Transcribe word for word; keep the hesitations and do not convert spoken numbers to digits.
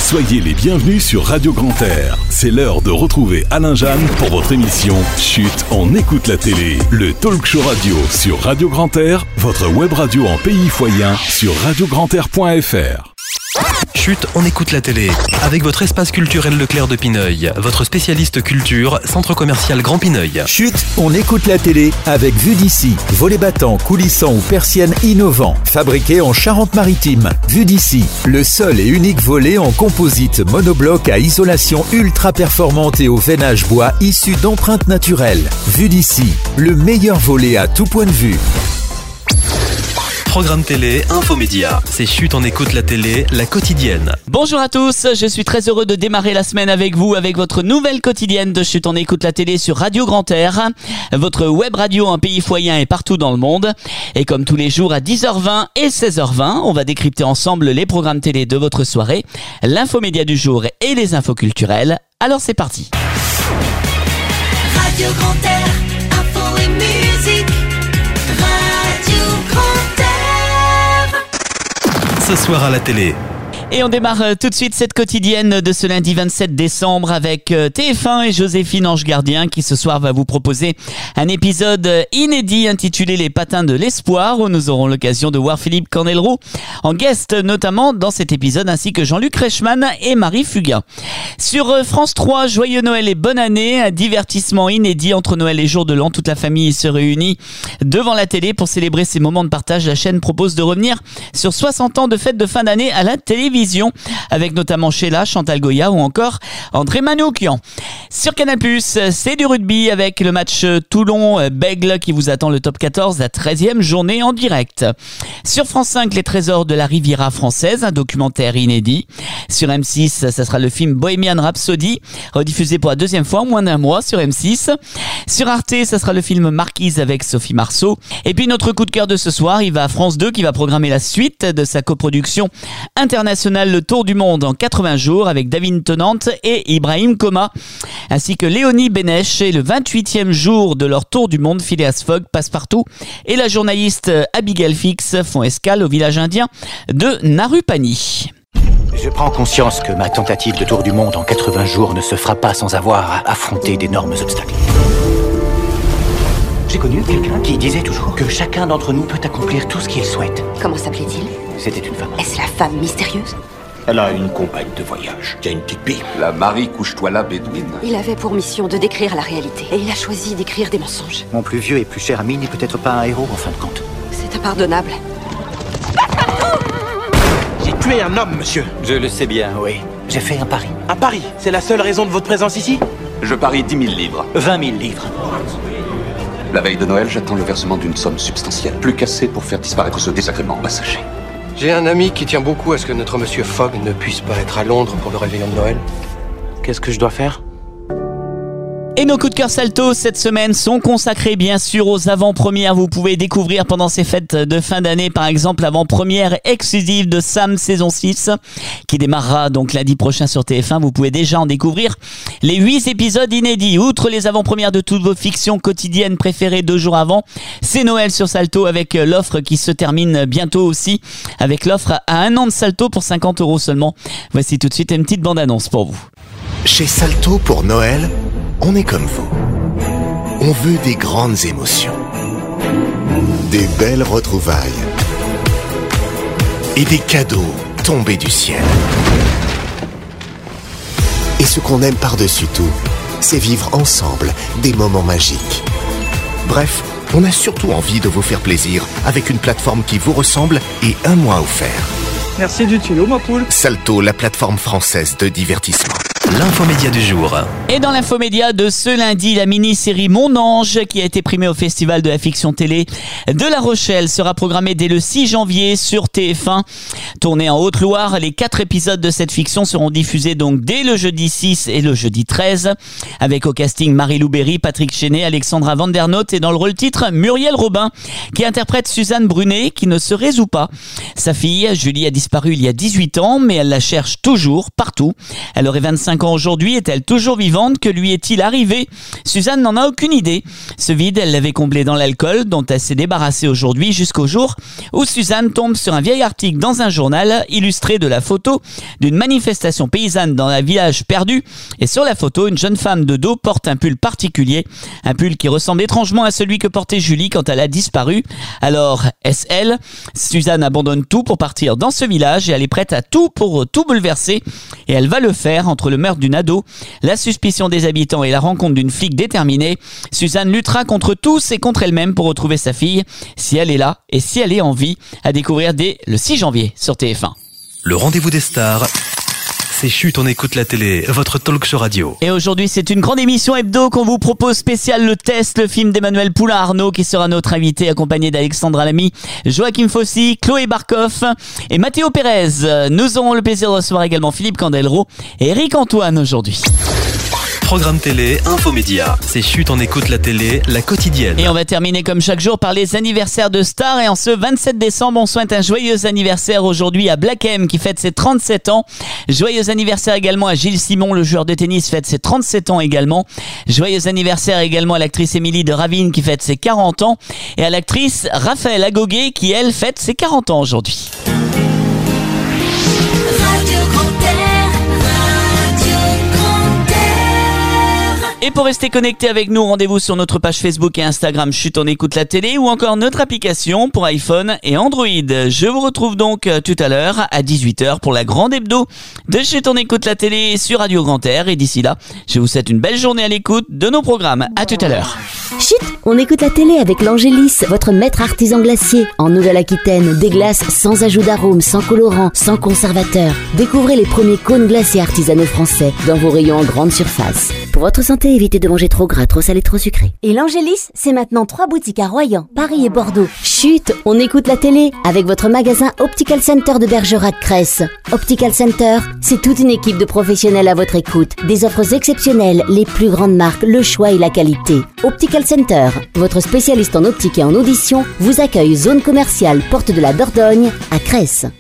Soyez les bienvenus sur Radio Grand Air. C'est l'heure de retrouver Alain Jeanne pour votre émission Chut, on écoute la télé. Le talk show radio sur Radio Grand Air, votre web radio en pays foyen sur radio grand air point f r. Chut, on écoute la télé. Avec votre espace culturel Leclerc de Pineuil, votre spécialiste culture, centre commercial Grand Pineuil. Chut, on écoute la télé avec Vue d'ici. Volets battants, coulissants ou persiennes innovants. Fabriqués en Charente-Maritime. Vue d'ici, le seul et unique volet en composite monobloc à isolation ultra performante et au veinage bois issu d'empreintes naturelles. Vue d'ici, le meilleur volet à tout point de vue. Programme télé, infomédia. C'est Chut, on écoute la télé, la quotidienne. Bonjour à tous, je suis très heureux de démarrer la semaine avec vous, avec votre nouvelle quotidienne de Chut, on écoute la télé sur Radio Grand Air, votre web radio en pays foyen et partout dans le monde. Et comme tous les jours à dix heures vingt et seize heures vingt, on va décrypter ensemble les programmes télé de votre soirée, l'infomédia du jour et les infos culturelles. Alors c'est parti. Radio Grand Air, info et musique. Radio Grand Air. Ce soir à la télé. Et on démarre tout de suite cette quotidienne de ce lundi vingt-sept décembre avec T F un et Joséphine Ange Gardien qui ce soir va vous proposer un épisode inédit intitulé Les Patins de l'Espoir où nous aurons l'occasion de voir Philippe Cornelroux en guest notamment dans cet épisode ainsi que Jean-Luc Reichmann et Marie Fugain. Sur France trois, Joyeux Noël et bonne année, un divertissement inédit entre Noël et jour de l'an. Toute la famille se réunit devant la télé pour célébrer ces moments de partage. La chaîne propose de revenir sur soixante ans de fête de fin d'année à la télévision. Avec notamment Sheila, Chantal Goya ou encore André Manoukian. Sur Canal plus, c'est du rugby avec le match Toulon-Bègle qui vous attend le top quatorze, la treizième journée en direct. Sur France cinq, Les Trésors de la Riviera française, un documentaire inédit. Sur M six, ça sera le film Bohemian Rhapsody, rediffusé pour la deuxième fois en moins d'un mois sur M six. Sur Arte, ça sera le film Marquise avec Sophie Marceau. Et puis notre coup de cœur de ce soir, il va à France deux qui va programmer la suite de sa coproduction internationale Le Tour du Monde en quatre-vingts jours avec David Tennant et Ibrahim Koma ainsi que Léonie Bénèche et le vingt-huitième jour de leur Tour du Monde. Phileas Fogg, Passepartout et la journaliste Abigail Fix font escale au village indien de Narupani. Je prends conscience que ma tentative de Tour du Monde en quatre-vingts jours ne se fera pas sans avoir à affronter d'énormes obstacles. J'ai connu quelqu'un qui disait toujours que chacun d'entre nous peut accomplir tout ce qu'il souhaite. Comment s'appelait-il ? C'était une femme. Est-ce la femme mystérieuse ? Elle a une compagne de voyage qui a une petite pipe. La Marie couche-toi là, bédouine. Il avait pour mission de décrire la réalité. Et il a choisi d'écrire des mensonges. Mon plus vieux et plus cher ami n'est peut-être pas un héros en fin de compte. C'est impardonnable. J'ai tué un homme, monsieur. Je le sais bien, oui. J'ai fait un pari. Un pari ? C'est la seule raison de votre présence ici ? Je parie dix mille livres. vingt mille livres. La veille de Noël, j'attends le versement d'une somme substantielle. Plus qu'assez pour faire disparaître ce désagrément passager. J'ai un ami qui tient beaucoup à ce que notre monsieur Fogg ne puisse pas être à Londres pour le réveillon de Noël. Qu'est-ce que je dois faire ? Et nos coups de cœur salto cette semaine sont consacrés bien sûr aux avant-premières. Vous pouvez découvrir pendant ces fêtes de fin d'année par exemple l'avant-première exclusive de Sam saison six qui démarrera donc lundi prochain sur T F un. Vous pouvez déjà en découvrir les huit épisodes inédits. Outre les avant-premières de toutes vos fictions quotidiennes préférées deux jours avant, c'est Noël sur Salto avec l'offre qui se termine bientôt aussi avec l'offre à un an de Salto pour cinquante euros seulement. Voici tout de suite une petite bande-annonce pour vous. Chez Salto pour Noël, on est comme vous. On veut des grandes émotions, des belles retrouvailles et des cadeaux tombés du ciel. Et ce qu'on aime par-dessus tout, c'est vivre ensemble des moments magiques. Bref, on a surtout envie de vous faire plaisir avec une plateforme qui vous ressemble et un mois offert. Merci du tuyau, ma poule. Salto, la plateforme française de divertissement. L'infomédia du jour. Et dans l'infomédia de ce lundi, la mini-série Mon Ange, qui a été primée au Festival de la fiction télé de La Rochelle, sera programmée dès le six janvier sur T F un. Tournée en Haute-Loire, les quatre épisodes de cette fiction seront diffusés donc dès le jeudi six et le jeudi treize, avec au casting Marie-Lou Berry, Patrick Chenet, Alexandra Vandernoot et dans le rôle titre Muriel Robin, qui interprète Suzanne Brunet, qui ne se résout pas. Sa fille, Julie, a disparu il y a dix-huit ans, mais elle la cherche toujours, partout. Elle aurait vingt-cinq quatre-vingt-cinq ans aujourd'hui. Est-elle toujours vivante? Que lui est-il arrivé? Suzanne n'en a aucune idée. Ce vide, elle l'avait comblé dans l'alcool, dont elle s'est débarrassée aujourd'hui, jusqu'au jour où Suzanne tombe sur un vieil article dans un journal illustré de la photo d'une manifestation paysanne dans un village perdu. Et sur la photo, une jeune femme de dos porte un pull particulier, un pull qui ressemble étrangement à celui que portait Julie quand elle a disparu. Alors, est-ce elle? Suzanne abandonne tout pour partir dans ce village et elle est prête à tout pour tout bouleverser. Et elle va le faire entre le meurtre d'une ado, la suspicion des habitants et la rencontre d'une flic déterminée. Suzanne luttera contre tous et contre elle-même pour retrouver sa fille, si elle est là et si elle est en vie, à découvrir dès le six janvier sur T F un. Le rendez-vous des stars, c'est Chut, on écoute la télé, votre talk show radio. Et aujourd'hui, c'est une grande émission hebdo qu'on vous propose spécial Le Test, le film d'Emmanuel Poulain-Arnaud qui sera notre invité, accompagné d'Alexandra Lamy, Joachim Fossi, Chloé Barkoff et Mathéo Pérez. Nous aurons le plaisir de recevoir également Philippe Candelro et Eric Antoine aujourd'hui. Programme télé, infomédia. C'est Chut, on écoute la télé, la quotidienne. Et on va terminer comme chaque jour par les anniversaires de stars. Et en ce vingt-sept décembre, on souhaite un joyeux anniversaire aujourd'hui à Black M qui fête ses trente-sept ans. Joyeux anniversaire également à Gilles Simon, le joueur de tennis, fête ses trente-sept ans également. Joyeux anniversaire également à l'actrice Émilie de Ravine qui fête ses quarante ans. Et à l'actrice Raphaël Agoguet qui, elle, fête ses quarante ans aujourd'hui. Radio Grand Air, Radio Grand Air. Et pour rester connecté avec nous, rendez-vous sur notre page Facebook et Instagram Chut, on écoute la télé ou encore notre application pour iPhone et Android. Je vous retrouve donc tout à l'heure à dix-huit heures pour la grande hebdo de Chut, on écoute la télé sur Radio Grand Air. Et d'ici là, je vous souhaite une belle journée à l'écoute de nos programmes. À tout à l'heure. Chut, on écoute la télé avec l'Angélis, votre maître artisan glacier. En Nouvelle-Aquitaine, des glaces sans ajout d'arôme, sans colorant, sans conservateur. Découvrez les premiers cônes glacés artisanaux français dans vos rayons en grande surface. Pour votre santé, évitez de manger trop gras, trop salé, trop sucré. Et l'Angélis, c'est maintenant trois boutiques à Royan, Paris et Bordeaux. Chut, on écoute la télé avec votre magasin Optical Center de Bergerac-Cresse. Optical Center, c'est toute une équipe de professionnels à votre écoute. Des offres exceptionnelles, les plus grandes marques, le choix et la qualité. Optical Center, votre spécialiste en optique et en audition, vous accueille zone commerciale Porte de la Dordogne à Cresse.